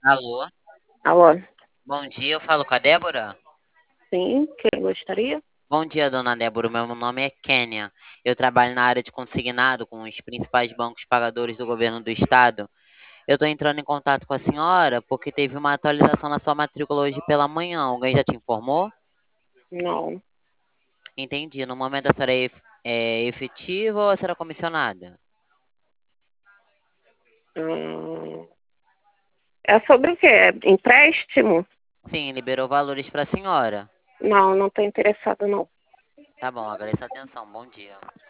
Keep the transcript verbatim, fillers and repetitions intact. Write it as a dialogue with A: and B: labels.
A: Alô,
B: Alô,
A: bom dia, eu falo com a Débora?
B: sim, quem gostaria?
A: Bom dia, dona Débora, meu nome é Kênia. Eu trabalho na área de consignado com os principais bancos pagadores do governo do estado. Eu estou entrando em contato com a senhora porque teve uma atualização na sua matrícula hoje pela manhã. Alguém já te informou?
B: Não.
A: Entendi. No momento a senhora é ef- é efetiva ou a senhora é comissionada?
B: Hum, é sobre o quê? É empréstimo?
A: Sim, liberou valores para a senhora.
B: Não, não estou interessada, não.
A: Tá bom, agradeço a atenção. Bom dia.